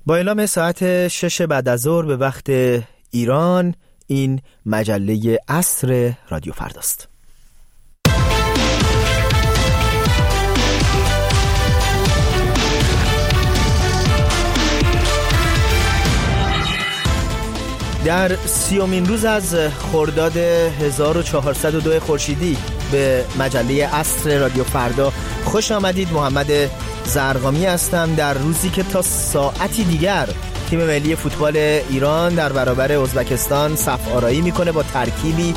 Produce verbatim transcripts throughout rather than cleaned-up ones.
با اعلام ساعت شش بعد از ظهر به وقت ایران، این مجله عصر رادیو فرداست. در سیومین روز از خرداد هزار و چهارصد و دو خورشیدی به مجله عصر رادیو فردا خوش آمدید. محمد زرقامی هستم در روزی که تا ساعتی دیگر تیم ملی فوتبال ایران در برابر ازبکستان صف آرایی میکنه با ترکیبی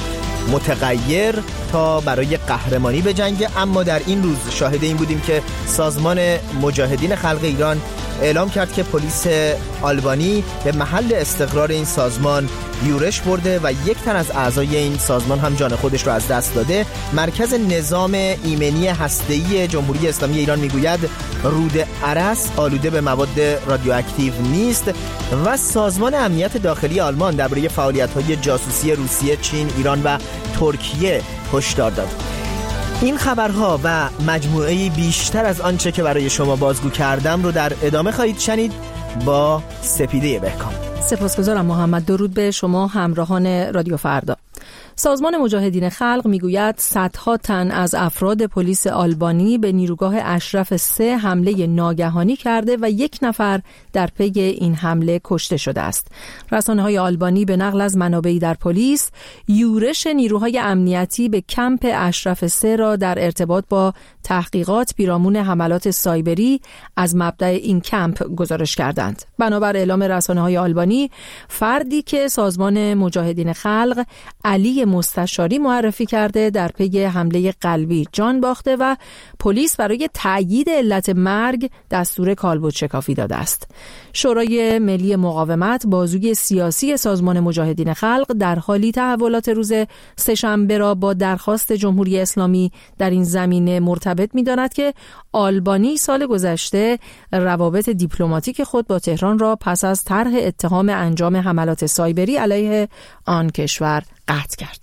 متغیر تا برای قهرمانی بجنگه. اما در این روز شاهد این بودیم که سازمان مجاهدین خلق ایران اعلام کرد که پلیس آلبانی به محل استقرار این سازمان یورش برده و یک تن از اعضای این سازمان هم جان خودش رو از دست داده. مرکز نظام ایمنی هسته‌ای جمهوری اسلامی ایران میگوید رود ارس آلوده به مواد رادیواکتیو نیست و سازمان امنیت داخلی آلمان درباره فعالیت‌های جاسوسی روسیه، چین، ایران و ترکیه هشدار داد. این خبرها و مجموعه‌ای بیشتر از آنچه که برای شما بازگو کردم رو در ادامه خواهید شنید با سپیده بهکام. سپاسگزارم محمد. درود به شما همراهان رادیو فردا. سازمان مجاهدین خلق میگوید صدها تن از افراد پلیس آلبانی به نیروگاه اشرف سه حمله ناگهانی کرده و یک نفر در پی این حمله کشته شده است. رسانه‌های آلبانی به نقل از منابعی در پلیس یورش نیروهای امنیتی به کمپ اشرف سه را در ارتباط با تحقیقات پیرامون حملات سایبری از مبدأ این کمپ گزارش کردند. بنابر اعلام رسانه‌های آلبانی، فردی که سازمان مجاهدین خلق علی مستشاری معرفی کرده در پی حمله قلبی جان باخته و پلیس برای تأیید علت مرگ دستور کالبد شکافی داده است. شورای ملی مقاومت، بازوی سیاسی سازمان مجاهدین خلق، در حالی تحولات روز سه‌شنبه را با درخواست جمهوری اسلامی در این زمینه مرتبط می‌داند که آلبانی سال گذشته روابط دیپلماتیک خود با تهران را پس از طرح اتهام انجام حملات سایبری علیه آن کشور قطع کرد.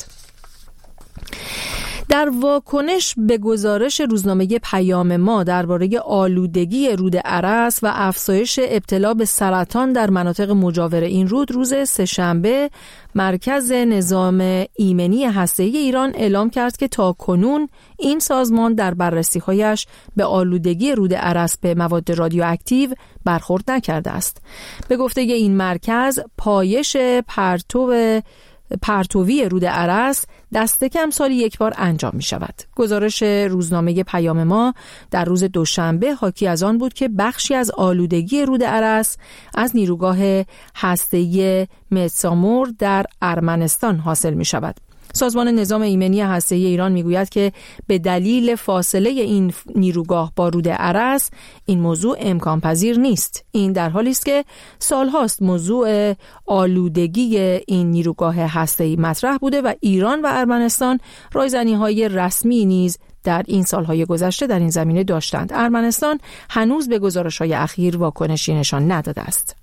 در واکنش به گزارش روزنامه پیام ما درباره آلودگی رود ارس و افزایش ابتلا به سرطان در مناطق مجاور این رود، روز سه‌شنبه مرکز نظام ایمنی هسته‌ای ایران اعلام کرد که تاکنون این سازمان در بررسی‌هایش به آلودگی رود ارس به مواد رادیواکتیو برخورد نکرده است. به گفته این مرکز، پایش پرتو پرتوی رود ارس دست کم سالی یک بار انجام می شود. گزارش روزنامه پیام ما در روز دوشنبه حاکی از آن بود که بخشی از آلودگی رود ارس از نیروگاه هسته‌ای متسامور در ارمنستان حاصل می شود. سازمان نظام ایمنی هسته‌ای ایران میگوید که به دلیل فاصله این نیروگاه با رود ارس این موضوع امکان پذیر نیست. این در حالی است که سالهاست موضوع آلودگی این نیروگاه هسته‌ای مطرح بوده و ایران و ارمنستان رایزنی‌های رسمی نیز در این سالهای گذشته در این زمینه داشتند. ارمنستان هنوز به گزارش‌های اخیر واکنشی نشان نداده است.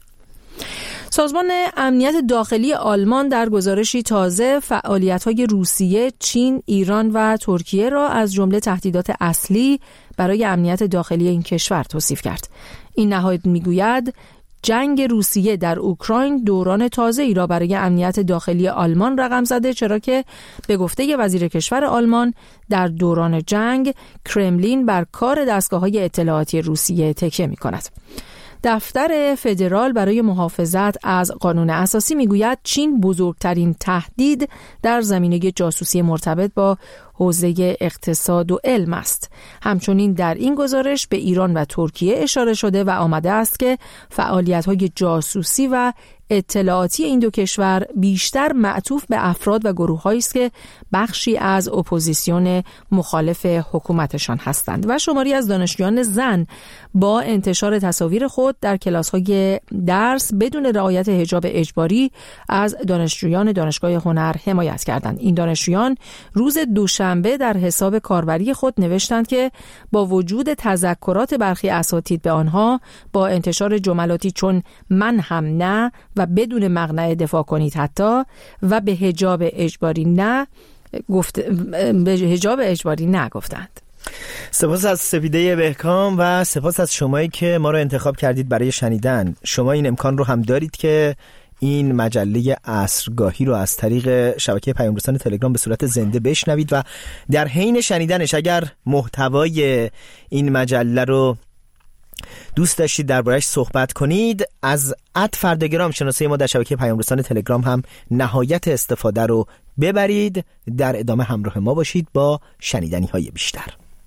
سازمان امنیت داخلی آلمان در گزارشی تازه فعالیت‌های روسیه، چین، ایران و ترکیه را از جمله تهدیدات اصلی برای امنیت داخلی این کشور توصیف کرد. این نهاد میگوید جنگ روسیه در اوکراین دوران تازه‌ای را برای امنیت داخلی آلمان رقم زده، چرا که به گفته وزیر کشور آلمان در دوران جنگ کرملین بر کار دستگاه‌های اطلاعاتی روسیه تکیه می‌کند. دفتر فدرال برای محافظت از قانون اساسی میگوید چین بزرگترین تهدید در زمینه جاسوسی مرتبط با حوزه اقتصاد و علم است. همچنین در این گزارش به ایران و ترکیه اشاره شده و آمده است که فعالیت‌های جاسوسی و اطلاعاتی این دو کشور بیشتر معطوف به افراد و گروه‌هایی است که بخشی از اپوزیسیون مخالف حکومتشان هستند و شماری از دانشجویان زن با انتشار تصاویر خود در کلاس‌های درس بدون رعایت حجاب اجباری از دانشجویان دانشگاه هنر حمایت کردند. این دانشجویان روز دوشنبه در حساب کاربری خود نوشتند که با وجود تذکرات برخی اساتید به آنها با انتشار جملاتی چون من هم نه و بدون مقنعه دفاع کنید حتی و به حجاب اجباری نه گفت به حجاب اجباری نه گفتند. سپاس از سپیده بهکام و سپاس از شمایی که ما رو انتخاب کردید برای شنیدن. شما این امکان رو هم دارید که این مجله عصرگاهی رو از طریق شبکه پیام‌رسان تلگرام به صورت زنده بشنوید و در حین شنیدنش اگر محتوای این مجله رو دوست داشتید درباره‌اش صحبت کنید، از ات فرداگرام شناسه ما در شبکه پیام‌رسان تلگرام هم نهایت استفاده رو ببرید. در ادامه همراه ما باشید با شنیدنی‌های بیشتر.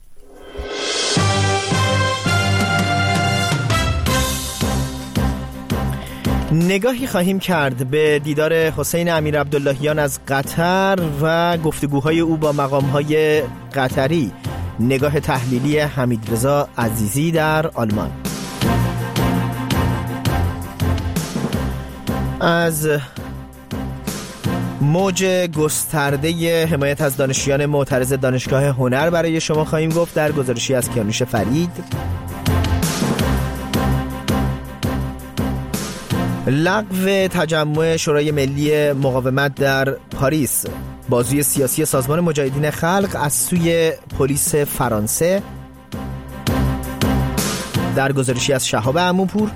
نگاهی خواهیم کرد به دیدار حسین امیر عبداللهیان از قطر و گفتگوهای او با مقام‌های قطری. نگاه تحلیلی حمیدرضا عزیزی در آلمان. از موج گسترده حمایت از دانشجویان معترض دانشگاه هنر برای شما خواهیم گفت در گزارشی از کیانوش فرید. لغو تجمع شورای ملی مقاومت در پاریس، بازوی سیاسی سازمان مجاهدین خلق از سوی پلیس فرانسه در گزارشی از شهاب عموپور.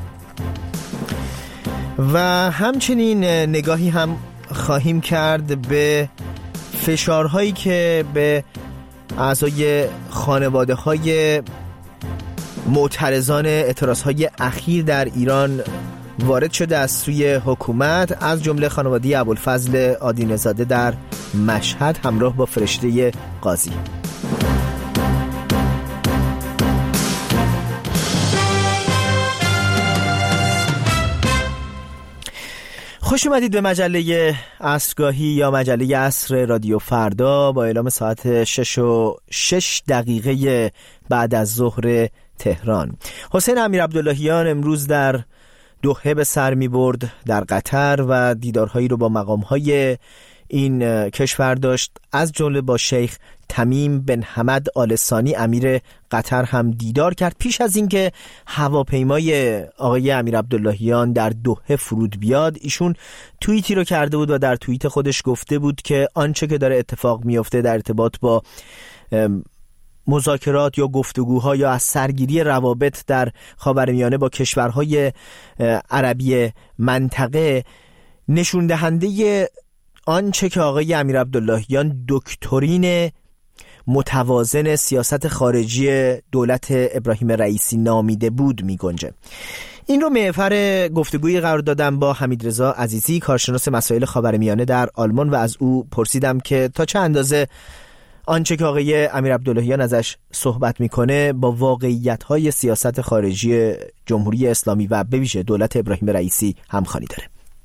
و همچنین نگاهی هم خواهیم کرد به فشارهایی که به اعضای خانواده‌های معترضان اعتراضهای اخیر در ایران وارد شده از سوی حکومت، از جمله خانواده ابوالفضل آدینه‌زاده در مشهد همراه با فرشته قاضی. خوش اومدید به مجله عصرگاهی یا مجله عصر رادیو فردا با اعلام ساعت شش و شش دقیقه بعد از ظهر تهران. حسین امیر عبداللهیان امروز در دوحه به سر می برد در قطر و دیدارهایی رو با مقامهای این کشور داشت، از جمله با شیخ تمیم بن حمد آل ثانی امیر قطر هم دیدار کرد پیش از اینکه هواپیمای آقای امیر عبداللهیان در دوحه فرود بیاد. ایشون توییتی رو کرده بود و در توییت خودش گفته بود که آنچه که داره اتفاق میفته در ارتباط با مذاکرات یا گفتگوها یا از سرگیری روابط در خاورمیانه با کشورهای عربی منطقه نشون دهنده آنچه که آقای امیر عبداللهیان دکترین متوازن سیاست خارجی دولت ابراهیم رئیسی نامیده بود می گنجه. این رو محور گفتگویی قرار دادم با حمیدرضا عزیزی، کارشناس مسائل خاورمیانه در آلمان، و از او پرسیدم که تا چه اندازه آنچه که آقای امیر عبداللهیان ازش صحبت میکنه با واقعیت‌های سیاست خارجی جمهوری اسلامی و به ویژه دولت ابراهیم رئیسی همخوانی داره.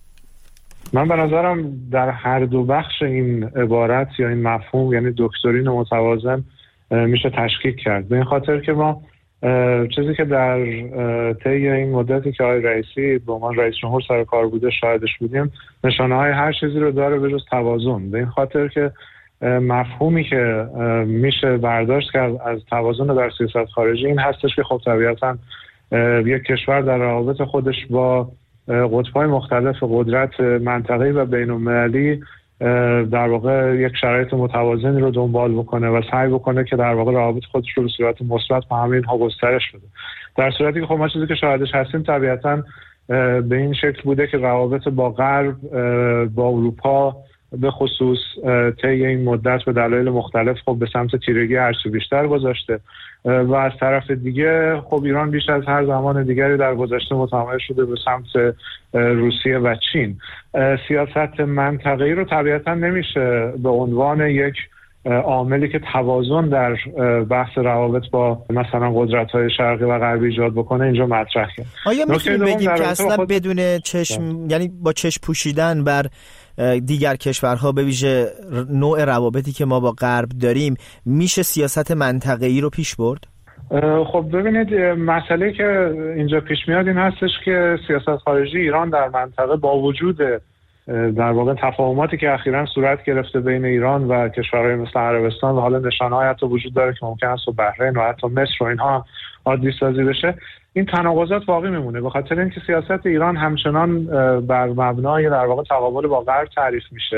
من به نظرم در هر دو بخش این عبارت یا این مفهوم، یعنی دکترین متوازن، میشه تشکیک کرد. به این خاطر که ما چیزی که در طی این مدتی که آقای رئیسی به عنوان رئیس جمهور سر کار بوده شاهدش بودیم، نشانه‌های هر چیزی رو داره به جز توازن. به این خاطر که مفهومی که میشه برداشت کرد از توازن در سیاست خارجی این هستش که خب طبیعتاً یک کشور در روابط خودش با قطب‌های مختلف قدرت منطقه‌ای و بین‌المللی در واقع یک شرایط متوازنی رو دنبال بکنه و سعی بکنه که در واقع روابط خودش رو به صورت مثبت با همه اینها گسترش بده. در صورتی که خب ما چیزی که شاهدش هستیم طبیعتاً به این شکل بوده که روابط با غرب، با اروپا به خصوص طی این مدت به دلایل مختلف خب به سمت تیرگی هرچی بیشتر گذاشته و از طرف دیگه خب ایران بیش از هر زمان دیگری در گذشته متمایل شده به سمت روسیه و چین. سیاست منطقه‌ای رو طبیعتا نمیشه به عنوان یک عاملی که توازن در بحث روابط با مثلا قدرت‌های شرقی و غربی ایجاد بکنه اینجا مطرح کرد. آیا میتونیم بگیم که اصلا خود... بدون چشم ده. یعنی با چشم پوشیدن بر دیگر کشورها به ویژه نوع روابطی که ما با غرب داریم میشه سیاست منطقه‌ای رو پیش برد؟ خب ببینید مسئله که اینجا پیش میاد این هستش که سیاست خارجی ایران در منطقه با وجود در واقع تفاهماتی که اخیراً صورت گرفته بین ایران و کشورهای مثل عربستان و حالا نشانه‌های حتی وجود داره که ممکن است بحرین و حتی مصر و اینها عادی سازی بشه، این تناقضات باقی میمونه به خاطر اینکه سیاست ایران همچنان بر مبنای در واقع تقابل با غرب تعریف میشه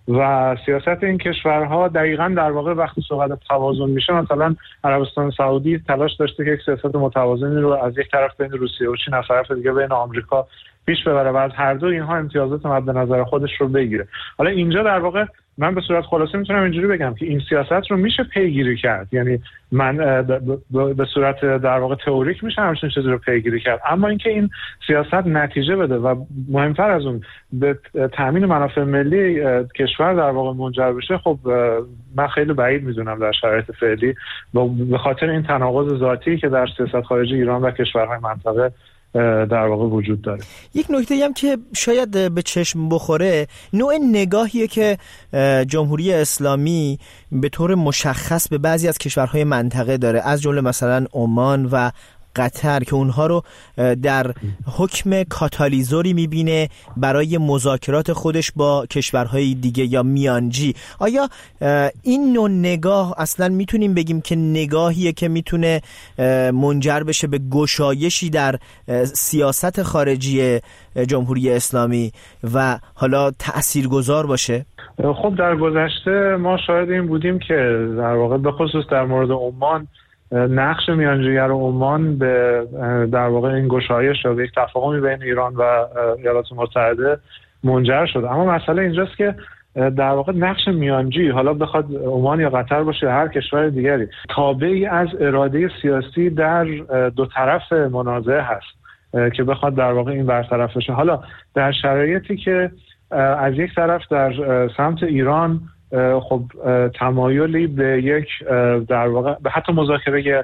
و سیاست این کشورها دقیقاً در واقع وقتی صحبت توازن میشه، مثلا عربستان سعودی تلاش داشته که یک سیاست متوازنی رو از یک طرف بین روسیه و چین، از طرف دیگه بین آمریکا پیش ببره و از هر دو اینها امتیازات مد نظر خودش رو بگیره. حالا اینجا در واقع من به صورت خلاصه میتونم اینجوری بگم که این سیاست رو میشه پیگیری کرد، یعنی من به صورت در واقع تئوریک میشه همچین چیزی رو پیگیری کرد، اما اینکه این سیاست نتیجه بده و مهمتر از اون به تامین منافع ملی کشور در واقع منجر بشه، خب من خیلی بعید میدونم در شرایط فعلی، به خاطر این تناقض ذاتی که در سیاست خارجی ایران و کشورهای منطقه در واقع وجود داره. یک نکته هم که شاید به چشم بخوره، نوع نگاهیه که جمهوری اسلامی به طور مشخص به بعضی از کشورهای منطقه داره، از جمله مثلا عمان و قطر، که اونها رو در حکم کاتالیزوری میبینه برای مذاکرات خودش با کشورهای دیگه یا میانجی. آیا این نوع نگاه اصلا میتونیم بگیم که نگاهیه که میتونه منجر بشه به گشایشی در سیاست خارجی جمهوری اسلامی و حالا تأثیرگذار باشه؟ خب در گذشته ما شاهد این بودیم که در واقع به خصوص در مورد عمان نقش میانجیگر عمان به در واقع این گشایش و یک تفاهمی بین ایران و ایالات متحده منجر شد. اما مسئله اینجاست که در واقع نقش میانجی، حالا بخواد عمان یا قطر باشه هر کشور دیگری، تابعی از اراده سیاسی در دو طرف منازعه هست که بخواد در واقع این برطرف بشه. حالا در شرایطی که از یک طرف در سمت ایران خب تمایلی به یک در واقع به حتی مذاکره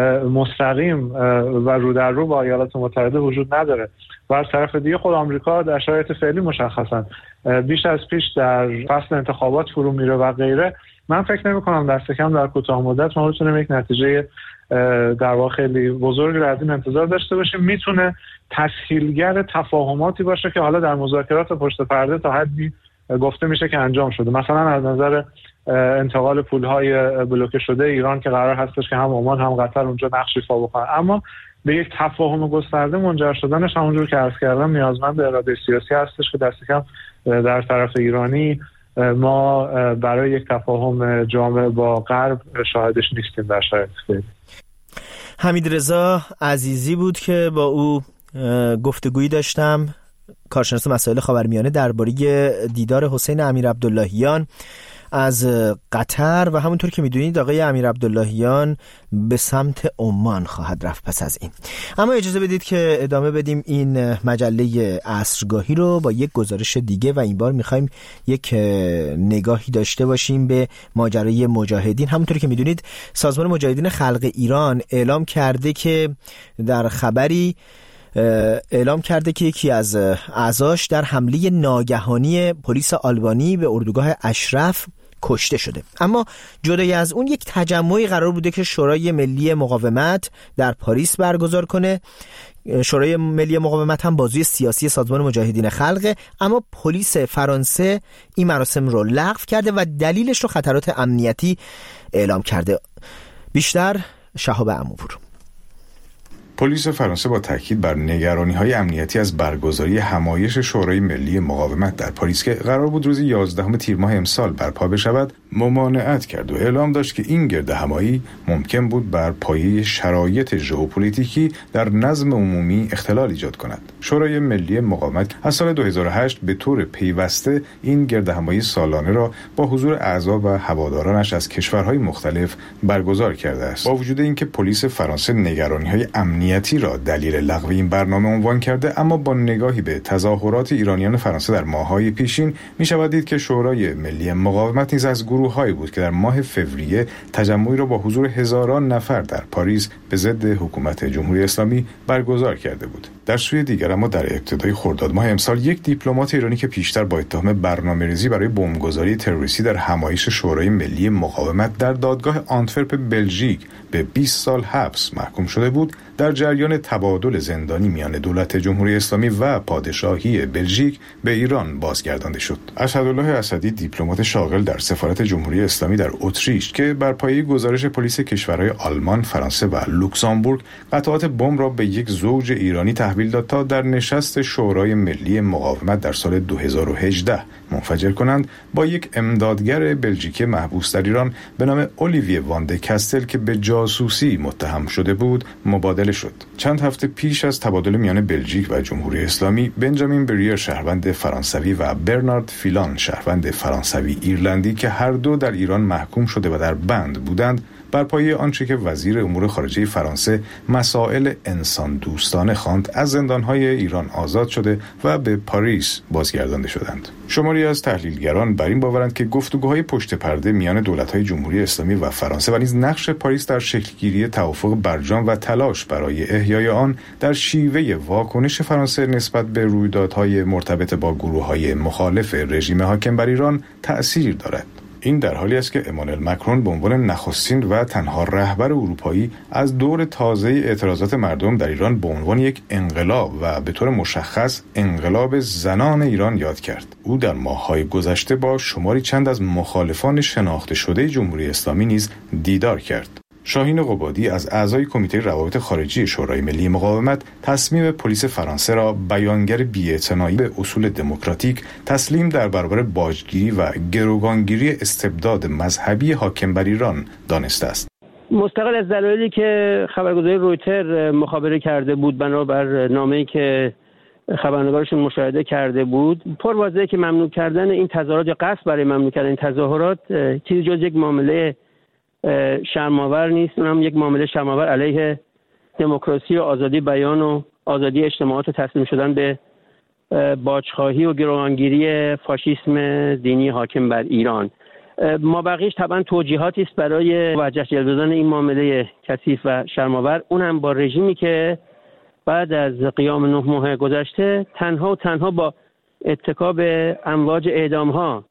مستقیم و رو در رو با ایالات متحده وجود نداره و از طرف دیگه خود آمریکا در شرایط فعلی مشخصا بیش از پیش در فصل انتخابات فرو میره و غیره، من فکر نمی کنم دست کم در کوتاه مدت ما بتونیم یک نتیجه در واقع خیلی بزرگی رو از این انتظار داشته باشیم. میتونه تسهیلگر تفاهماتی باشه که حالا در مذاکرات پشت پرده تا حدی گفته میشه که انجام شده، مثلا از نظر انتقال پولهای بلوکه شده ایران که قرار هستش که هم عمان هم قطر اونجا نقش ایفا بکنن، اما به یک تفاهم گسترده منجر شدنش همونجور که عرض کردم نیازمند به اراده سیاسی هستش که دست کم در طرف ایرانی ما برای یک تفاهم جامع با غرب شاهدش نیستیم در شرایط فعلی. حمیدرضا عزیزی بود که با او گفتگویی داشتم، کارشناس مسائل خاورمیانه، درباره دیدار حسین امیرعبداللهیان از قطر و همونطور که میدونید آقای امیرعبداللهیان به سمت عمان خواهد رفت پس از این. اما اجازه بدید که ادامه بدیم این مجله عصرگاهی رو با یک گزارش دیگه و این بار میخوایم یک نگاهی داشته باشیم به ماجرای مجاهدین. همونطور که میدونید سازمان مجاهدین خلق ایران اعلام کرده که در خبری اعلام کرده که یکی از اعضاش در حمله ناگهانی پلیس آلبانی به اردوگاه اشرف کشته شده. اما جدای از اون یک تجمعی قرار بوده که شورای ملی مقاومت در پاریس برگزار کنه. شورای ملی مقاومت هم بازوی سیاسی سازمان مجاهدین خلقه، اما پلیس فرانسه این مراسم رو لغو کرده و دلیلش رو خطرات امنیتی اعلام کرده. بیشتر شهاب عموپور. پلیس فرانسه با تاکید بر نگرانی‌های امنیتی از برگزاری همایش شورای ملی مقاومت در پاریس که قرار بود روز یازدهم تیر ماه امسال برپا بشود ممانعت کرد و اعلام داشت که این گرد همایی ممکن بود بر پایه شرایط ژئوپلیتیکی در نظم عمومی اختلال ایجاد کند. شورای ملی مقاومت از سال دو هزار و هشت به طور پیوسته این گرد همایی سالانه را با حضور اعضا و هوادارانش از کشورهای مختلف برگزار کرده است. با وجود اینکه پلیس فرانسه نگرانی‌های امنیتی را دلیل لغو این برنامه عنوان کرده، اما با نگاهی به تظاهرات ایرانیان فرانسه در ماه‌های پیشین می‌شود دید که شورای ملی مقاومت نیز از گروه‌هایی بود که در ماه فوریه تجمعی را با حضور هزاران نفر در پاریس به ضد حکومت جمهوری اسلامی برگزار کرده بود. در سوی دیگر اما در ابتدای خرداد ماه امسال یک دیپلمات ایرانی که پیشتر با اتهام برنامه‌ریزی برای بمبگذاری تروریستی در همایش شورای ملی مقاومت در دادگاه آنتورپ بلژیک به بیست سال حبس محکوم شده بود، در جریان تبادل زندانی میان دولت جمهوری اسلامی و پادشاهی بلژیک به ایران بازگردانده شد. اسدالله اسدی دیپلمات شاغل در سفارت جمهوری اسلامی در اتریش که بر پایه گزارش پلیس کشورهای آلمان، فرانسه و لوکزامبورگ قطعات بمب را به یک زوج ایرانی تحویل داد تا در نشست شورای ملی مقاومت در سال دو هزار و هجده منفجر کنند با یک امدادگر بلژیکی محبوس در ایران به نام اولیویه وانده کستل که به جاسوسی متهم شده بود مبادله شد. چند هفته پیش از تبادل میان بلژیک و جمهوری اسلامی، بنجامین بریر شهروند فرانسوی و برنارد فیلان شهروند فرانسوی ایرلندی که هر دو در ایران محکوم شده و در بند بودند، بر پایه آنچه که وزیر امور خارجه فرانسه مسائل انسان دوستانه خواند، از زندانهای ایران آزاد شده و به پاریس بازگردانده شدند. شماری از تحلیلگران بر این باورند که گفتگوهای پشت پرده میان دولت‌های جمهوری اسلامی و فرانسه و نیز نقش پاریس در شکل‌گیری توافق برجام و تلاش برای احیای آن در شیوه واکنش فرانسه نسبت به رویدادهای مرتبط با گروه‌های مخالف رژیم حاکم بر ایران تأثیر دارد. این در حالی است که امانوئل مکرون به عنوان نخستین و تنها رهبر اروپایی از دور تازه اعتراضات مردم در ایران به عنوان یک انقلاب و به طور مشخص انقلاب زنان ایران یاد کرد. او در ماه‌های گذشته با شماری چند از مخالفان شناخته شده جمهوری اسلامی نیز دیدار کرد. شاهین قبادی از اعضای کمیته روابط خارجی شورای ملی مقاومت تصمیم پلیس فرانسه را بیانگر بی‌اعتنایی به اصول دموکراتیک، تسلیم در برابر باجگیری و گروگانگیری استبداد مذهبی حاکم بر ایران دانسته است. مستقل از دلایلی که خبرگزاری رویتر مخابره کرده بود بنابر نامه‌ای که خبرنگارشون مشاهده کرده بود، پر واضحه که ممنوع کردن این تظاهرات یا قصد برای ممنوع کردن این تظاهرات چیزی جز یک معامله شرم‌آور نیست، اونم یک معامله شرم‌آور علیه دموکراسی و آزادی بیان و آزادی اجتماعات و تسلیم شدن به باجخواهی و گروگانگیری فاشیسم دینی حاکم بر ایران. ما بقیش طبعا توجیهاتی است برای وجه جلب دادن این معامله کثیف و شرم‌آور، اونم با رژیمی که بعد از قیام نه ماه گذشته تنها و تنها با اتکا به امواج اعدام‌ها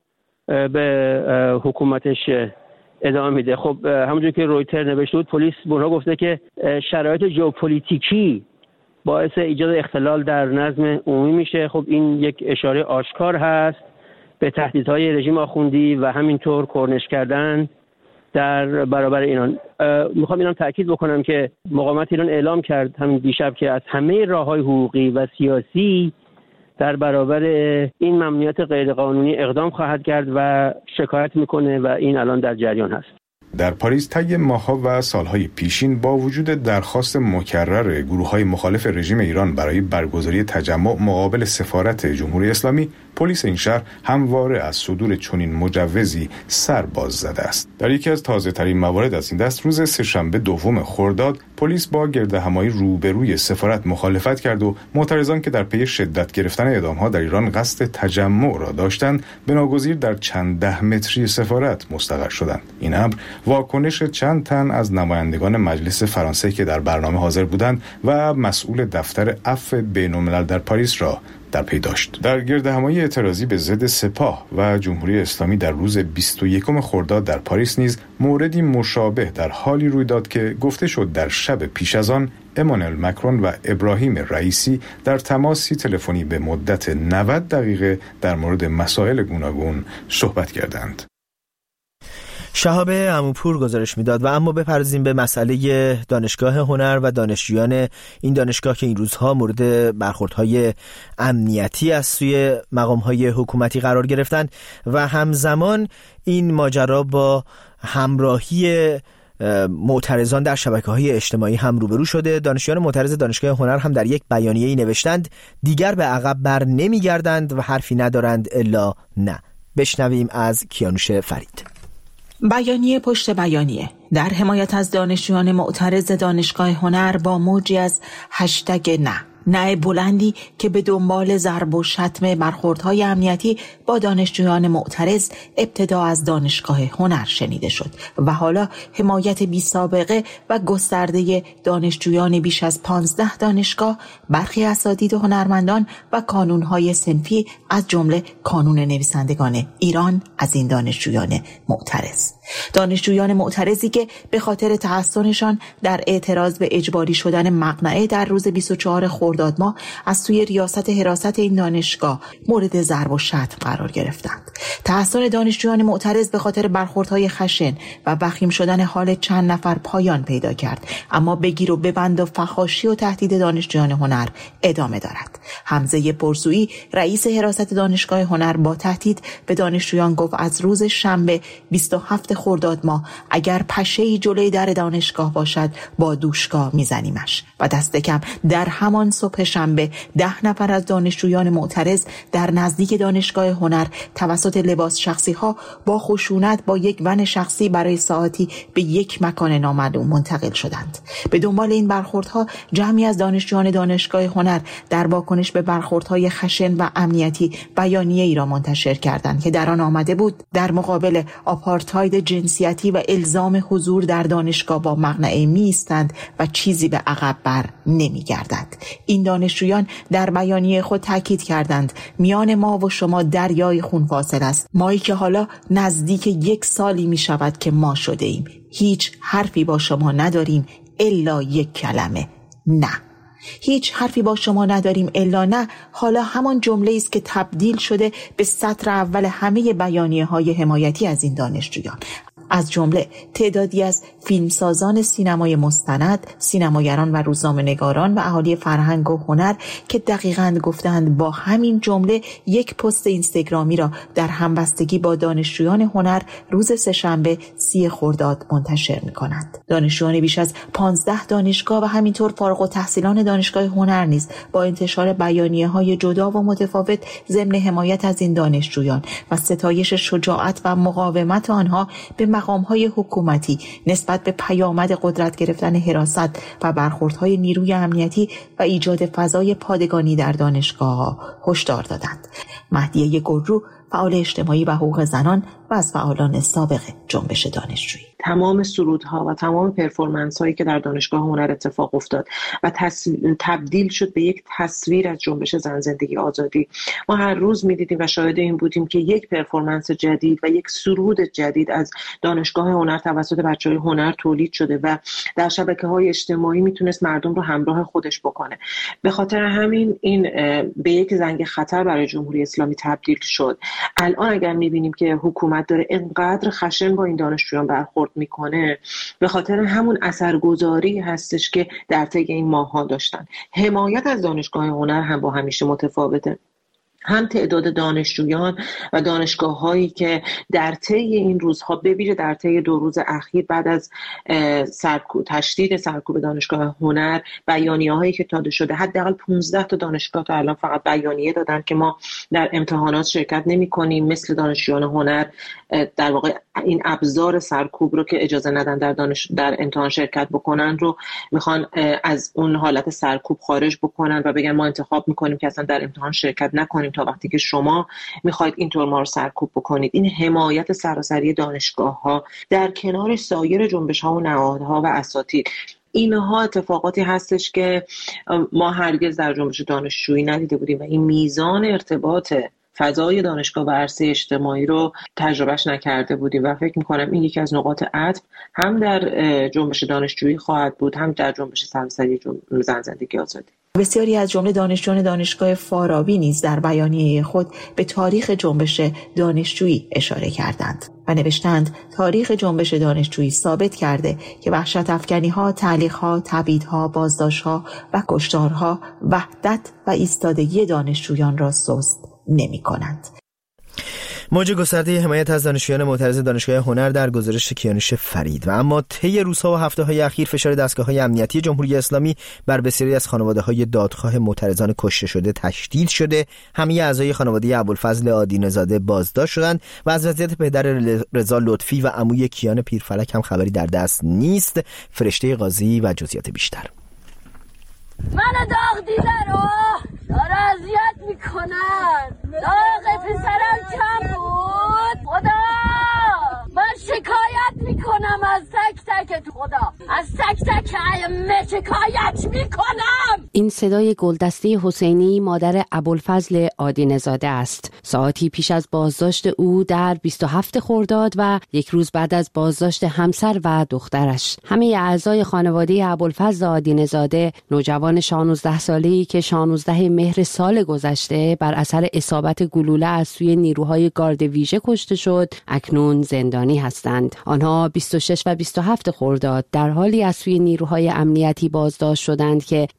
به حکومتش ادامه میده. خب همونجور که رویتر نوشته بود، پلیس به اونها گفته که شرایط ژئوپلیتیکی باعث ایجاد اختلال در نظم عمومی میشه. خب این یک اشاره آشکار هست به تهدیدهای رژیم آخوندی و همینطور کرنش کردن در برابر ایران. میخوام اینم تاکید بکنم که مقاومت ایران اعلام کرد همین دیشب که از همه راههای حقوقی و سیاسی در برابر این ممنوعیت غیرقانونی اقدام خواهد کرد و شکایت میکنه و این الان در جریان هست. در پاریس طی ماه‌ها و سالهای پیشین با وجود درخواست مکرر گروه‌های مخالف رژیم ایران برای برگزاری تجمع مقابل سفارت جمهوری اسلامی، پلیس این شهر همواره از صدور چنین مجوزی سر باز زده است. در یکی از تازه‌ترین موارد از این دست، روز سه‌شنبه دوم خرداد، پلیس با گردهمایی روبروی سفارت مخالفت کرد و معترضان که در پی شدت گرفتن اعدام‌ها در ایران قصد تجمع را داشتند، بناگزیر در چند ده متری سفارت مستقر شدند. این امر واکنش چند تن از نمایندگان مجلس فرانسه که در برنامه حاضر بودند و مسئول دفتر عفو بین‌الملل در پاریس را در پی داشت. در گردهمایی اعتراضی به ضد سپاه و جمهوری اسلامی در روز بیست و یکم خرداد در پاریس نیز موردی مشابه در حالی روی داد که گفته شد در شب پیش از آن امانوئل مکرون و ابراهیم رئیسی در تماسی تلفنی به مدت نود دقیقه در مورد مسائل گوناگون صحبت کردند. شهاب عموپور گزارش میداد. و اما بپردازیم به مسئله دانشگاه هنر و دانشجویان این دانشگاه که این روزها مورد برخوردهای امنیتی از سوی مقامهای حکومتی قرار گرفتند و همزمان این ماجرا با همراهی معترضان در شبکه‌های اجتماعی هم روبرو شده. دانشجویان معترض دانشگاه هنر هم در یک بیانیه‌ای نوشتند دیگر به عقب بر نمیگردند و حرفی ندارند الا نه. بشنویم از کیانوش فرید. بیانیه پشت بیانیه در حمایت از دانشجویان معترض دانشگاه هنر با موجی از هشتگ نه نه بلندی که به دنبال ضرب و شتم برخوردهای امنیتی با دانشجویان معترض ابتدا از دانشگاه هنر شنیده شد و حالا حمایت بی سابقه و گسترده دانشجویان بیش از پانزده دانشگاه، برخی اساتید و هنرمندان و کانونهای صنفی از جمله کانون نویسندگان ایران از این دانشجویان معترض. دانشجویان معترضی که به خاطر تحصنشان در اعتراض به اجباری شدن مقنعه در روز بیست و چهارم خرداد ماه از سوی ریاست حراست این دانشگاه مورد ضرب و شتم قرار گرفتند. تحصن دانشجویان معترض به خاطر برخوردهای خشن و وخیم شدن حال چند نفر پایان پیدا کرد، اما بگیر و ببند و فحاشی و تهدید دانشجویان هنر ادامه دارد. حمزه پرسویی رئیس حراست دانشگاه هنر با تهدید به دانشجویان گفت از روز شنبه بیست و هفتم خرداد ماه اگر پشه‌ای جلوی در دانشگاه باشد با دوشکا میزنیمش. و دست کم در همان صبح شنبه ده نفر از دانشجویان معترض در نزدیک دانشگاه هنر توسط لباس شخصی ها با خشونت با یک ون شخصی برای ساعتی به یک مکان نامعلوم منتقل شدند. به دنبال این برخوردها جمعی از دانشجویان دانشگاه هنر در واکنش به برخوردهای خشن و امنیتی بیانیه ای را منتشر کردند که در آن آمده بود در مقابل آپارتاید جنسیتی و الزام حضور در دانشگاه با مقنعه می ایستند و چیزی به عقب بر نمی گردد. این دانشجویان در بیانیه خود تاکید کردند میان ما و شما دریای خون فاصل است، مایی که حالا نزدیک یک سالی می شود که ما شده ایم. هیچ حرفی با شما نداریم الا یک کلمه نه. هیچ حرفی با شما نداریم الا نه حالا همان جمله است که تبدیل شده به سطر اول همه بیانیه های حمایتی از این دانشجویان، از جمله تعدادی از فیلمسازان سینمای مستند، سینماگران و روزنامه‌نگاران و اهالی فرهنگ و هنر که دقیقاً گفتند با همین جمله یک پست اینستاگرامی را در همبستگی با دانشجویان هنر روز سه‌شنبه سی خرداد منتشر می‌کنند. دانشجویان بیش از پانزده دانشگاه و همینطور فارغ التحصیلان دانشگاه هنر نیز با انتشار بیانیه‌های جدا و متفاوت ضمن حمایت از این دانشجویان و ستایش شجاعت و مقاومت آنها به مقام‌های حکومتی نسبت به پیامد قدرت گرفتن حراست و برخوردهای نیروی امنیتی و ایجاد فضای پادگانی در دانشگاه‌ها هشدار دادند. مهدیه گلرو، فعال اجتماعی و حقوق زنان و از فعالان سابق جنبش دانشجویی: تمام سرودها و تمام پرفورمنس هایی که در دانشگاه هنر اتفاق افتاد و تبدیل شد به یک تصویر از جنبش زن زندگی آزادی، ما هر روز می‌دیدیم و شاهد این بودیم که یک پرفورمنس جدید و یک سرود جدید از دانشگاه هنر توسط بچه‌های هنر تولید شده و در شبکه‌های اجتماعی میتونست مردم رو همراه خودش بکنه. به خاطر همین این به یک زنگ خطر برای جمهوری اسلامی تبدیل شد. الان اگر می‌بینیم که حکومت داره اینقدر خشن با این دانشجویان برخورد میکنه، به خاطر همون اثرگذاری هستش که در طی این ماه‌ها داشتن. حمایت از دانشگاه هنر هم با همیشه متفاوته. هم تعداد دانشجویان و دانشگاه‌هایی که در طی این روزها، به ویژه در طی دو روز اخیر بعد از سرکوب تشدید سرکوب دانشگاه هنر، بیانیه‌هایی که داده شده، حداقل پانزده تا دانشگاه تا الان فقط بیانیه دادن که ما در امتحانات شرکت نمی‌کنیم، مثل دانشجویان هنر در واقع این ابزار سرکوب رو که اجازه ندن در دانش در امتحان شرکت بکنن رو میخوان از اون حالت سرکوب خارج بکنن و بگن ما انتخاب می‌کنیم که اصلا در امتحان شرکت نکنیم تا وقتی که شما میخواید اینطور ما رو سرکوب بکنید. این حمایت سراسری دانشگاه‌ها در کنار سایر جنبش‌ها و نهادها و اساتید، اینها اتفاقاتی هستش که ما هرگز در جنبش دانشجویی ندیده بودیم و این میزان ارتباط فضای دانشگاه و عرصه اجتماعی رو تجربهش نکرده بودیم و فکر میکنم این یکی از نقاط عطف هم در جنبش دانشجویی خواهد بود، هم در جنبش سراسری زن زندگی آزادی. بسیاری از جمله دانشجویان دانشگاه فارابی نیز در بیانیه خود به تاریخ جنبش دانشجویی اشاره کردند و نوشتند تاریخ جنبش دانشجویی ثابت کرده که وحشت افکنی‌ها، تعلیق‌ها، تبعیدها، بازداشت‌ها و کشتارها وحدت و ایستادگی دانشجویان را سست نمی‌کنند. موج گسترده حمایت از دانشجویان معترض دانشگاه هنر در گزارش کیانوش فرید. و اما طی روزها و هفته‌های اخیر فشار دستگاه‌های امنیتی جمهوری اسلامی بر بسیاری از خانواده‌های دادخواه معترضان کشته شده تشدید شده. همه اعضای خانواده ابوالفضل آدینه‌زاده بازداشت شدند و از وضعیت پدر رضا لطفی و عموی کیان پیرفلک هم خبری در دست نیست. فرشته قاضی و جزئیات بیشتر. من داغ دیده رو داره اذیت میکنن. داغ پسرم کم بود. خدا من شکایت میکنم از تک تک تو خدا از تک تک ائمه شکایت میکنم. این صدای گلدسته حسینی مادر ابوالفضل آدینه‌زاده است. ساعتی پیش از بازداشت او در بیست و هفتم خرداد و یک روز بعد از بازداشت همسر و دخترش، همه اعضای خانواده ابوالفضل آدینه‌زاده، نوجوان شانزده ساله‌ای که شانزده مهر سال گذشته بر اثر اصابت گلوله از سوی نیروهای گارد ویژه کشته شد، اکنون زندانی هستند. آنها بیست و شش و بیست و هفت خرداد در حالی از سوی نیروهای امنیتی بازداشت شدند که در تدارک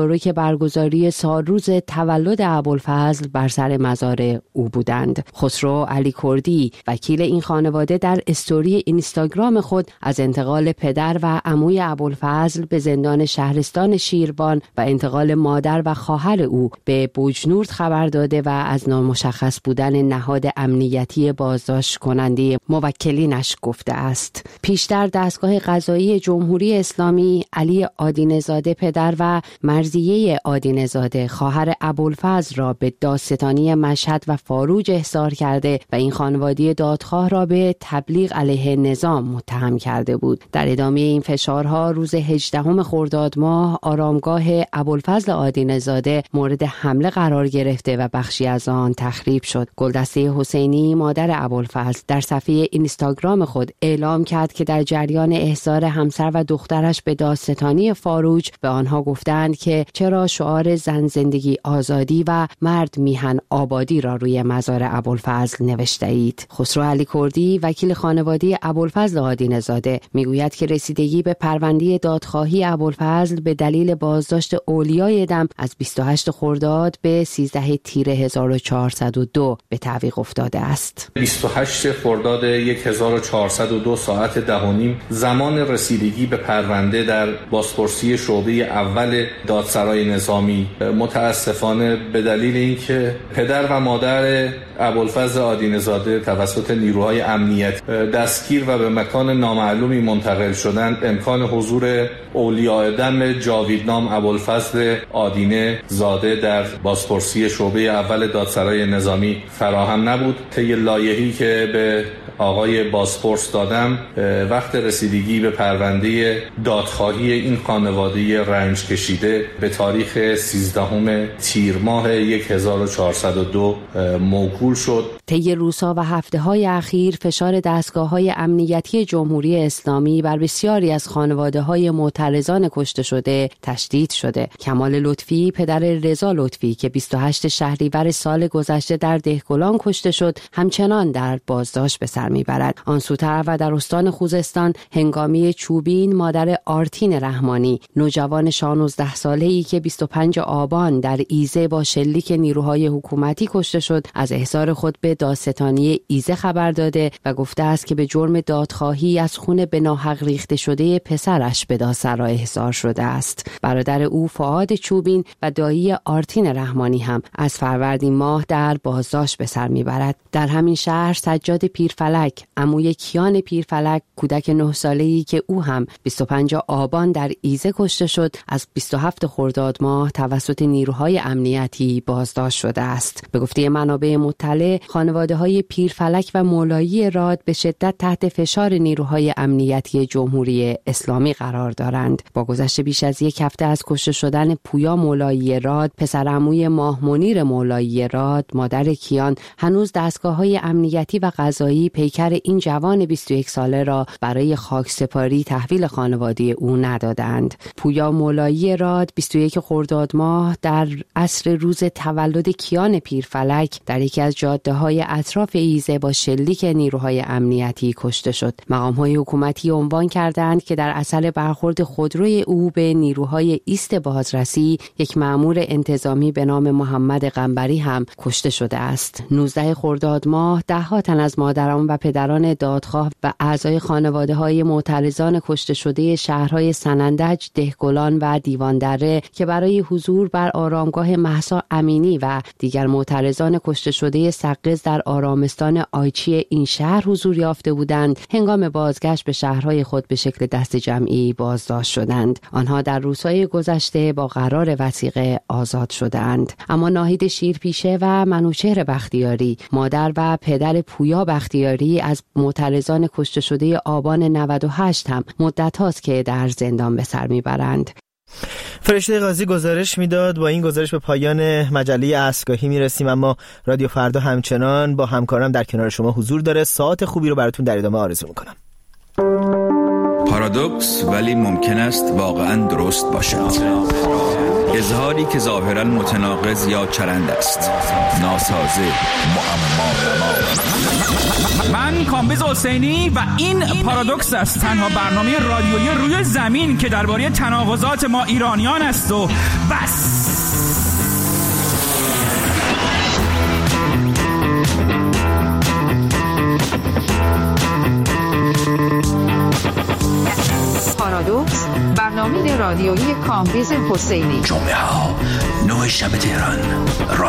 تدارک برگزاری سالروز تولد ابوالفضل بر سر مزار او بودند. خسرو علی کردی وکیل این خانواده در استوری اینستاگرام خود از انتقال پدر و عموی ابوالفضل به زندان شهرستان شیروان و انتقال مادر و خواهر او به بوجنورد خبر داده و از نامشخص بودن نهاد امنیتی بازداشت کننده موکلینش گفته است. پیشتر دستگاه قضایی جمهوری اسلامی علی آدینه‌زاده پدر و مرضیه آدینه‌زاده خواهر ابوالفضل را به دادستانی مشهد و فاروج احضار کرده و این خانواده دادخواه را به تبلیغ علیه نظام متهم کرده بود. در ادامه این فشارها روز هجدهم خرداد ماه آرامگاه ابوالفضل آدینه‌زاده مورد حمله قرار گرفته و بخشی از آن تخریب شد. گلدسته حسینی مادر ابوالفضل در صفحه اینستاگرام خود اعلام کرد که در جریان احضار همسر و دخترش به دادستانی فاروج به آنها گفتند که چرا شعار زن زندگی آزادی و مرد میهن آبادی را روی مزار ابوالفضل نوشته اید. خسرو علی کردی وکیل خانواده ابوالفضل آدینه‌زاده میگوید که رسیدگی به پرونده دادخواهی ابوالفضل به دلیل بازداشت اولیای دم از بیست و هشت خرداد به سیزده تیر هزار و چهارصد و دو به تعویق افتاده است. بیست و هشت خرداد هزار و چهارصد و دو ساعت ده و نیم زمان رسیدگی به پرونده در بازپرسی شعبه اول دادسرای نظامی. متاسفانه به دلیل اینکه پدر و مادر ابوالفضل آدینه‌زاده توسط نیروهای امنیت دستگیر و به مکان نامعلومی منتقل شدند، امکان حضور اولیاء دم جاویدنام ابوالفضل آدینه‌زاده در بازپرسی شعبه اول دادسرای نظامی فراهم نبود. طی لایحه‌ای که به آقای بازپرس دادم، وقت رسیدگی به پرونده دادخواهی این خانواده رنج کشیده به تاریخ سیزدهم تیر ماه هزار و چهارصد و دو موکول شد. طی روزها و هفته‌های اخیر فشار دستگاه‌های امنیتی جمهوری اسلامی بر بسیاری از خانواده‌های معترضان کشته شده تشدید شده. کمال لطفی پدر رضا لطفی که بیست و هشت شهریور سال گذشته در دهقلان کشته شد، همچنان در بازداشت به سر میبرد. آن سوتر و در استان خوزستان هنگامی چوبین مادر آرتین رحمانی، نوجوان شانزده ساله‌ای که بیست و پنجم آبان در ایزه با شلیک نیروهای حکومتی کشته شد، از احضار خود به دادستانی ایزه خبر داده و گفته است که به جرم دادخواهی از خون به ناحق ریخته شده پسرش به دادسرا احضار شده است. برادر او فؤاد چوبین و دایی آرتین رحمانی هم از فروردین ماه در بازداشت به سر میبرد. در همین شهر سجاد پیرفلک، عموی کیان پیرفلک، کودک نه ساله‌ای که او هم بیست و پنجم آبان در ایزه کشته شد، از بیست و هفتم خرداد ماه توسط نیروهای امنیتی بازداشت شده است. به گفته منابع مطلع، خانواده‌های پیرفلک و مولایی راد به شدت تحت فشار نیروهای امنیتی جمهوری اسلامی قرار دارند. با گذشت بیش از یک هفته از کشته شدن پویا مولایی راد، پسر عموی ماه منیر مولایی راد، مادر کیان، هنوز دستگاه‌های امنیتی و قضایی پیکر این جوان بیست و یک ساله را برای خاکسپاری تحویل خانواده او ندادند. پویا مولایی راد بیست و یک خرداد ماه در عصر روز تولد کیان پیرفلک در یکی از جاده‌های اطراف ایزه با شلیک نیروهای امنیتی کشته شد. مقام‌های حکومتی عنوان کردند که در اثر برخورد خودروی او به نیروهای ایست بازرسی، یک مأمور انتظامی به نام محمد قنبری هم کشته شده است. نوزدهم خرداد ماه ده‌ها تن از مادران و پدران دادخواه و اعضای خانواده‌های معترضان کشته شده شهرهای سنندج، دهقلان و دیواندره که برای حضور بر آرامگاه مهسا امینی و دیگر معترضان کشته شده سقز در آرامستان آیچی این شهر حضور یافته بودند، هنگام بازگشت به شهرهای خود به شکل دست جمعی بازداشت شدند. آنها در روزهای گذشته با قرار وثیقه آزاد شدند. اما ناهید شیرپیشه و منوچهر بختیاری، مادر و پدر پویا بختیاری، از معترضان کشته شده آبان نود و هشت هم مدت هاست که در زندان به سر میبرند. فرشته قاضی گزارش میداد. با این گزارش به پایان مجله عصرگاهی میرسیم، اما رادیو فردا همچنان با همکارم در کنار شما حضور داره. ساعت خوبی رو براتون در ادامه آرزو میکنم. پارادوکس ولی ممکن است واقعا درست باشد. اظهاری که ظاهرا متناقض یا چرند است. ناسازه، معما نما. من کامبیز حسینی و این پارادوکس است، تنها برنامه رادیویی روی زمین که درباره تناقضات ما ایرانیان است و بس. پارادوکس، برنامه رادیویی کامبیز حسینی. جمعه ها نه شب تهران.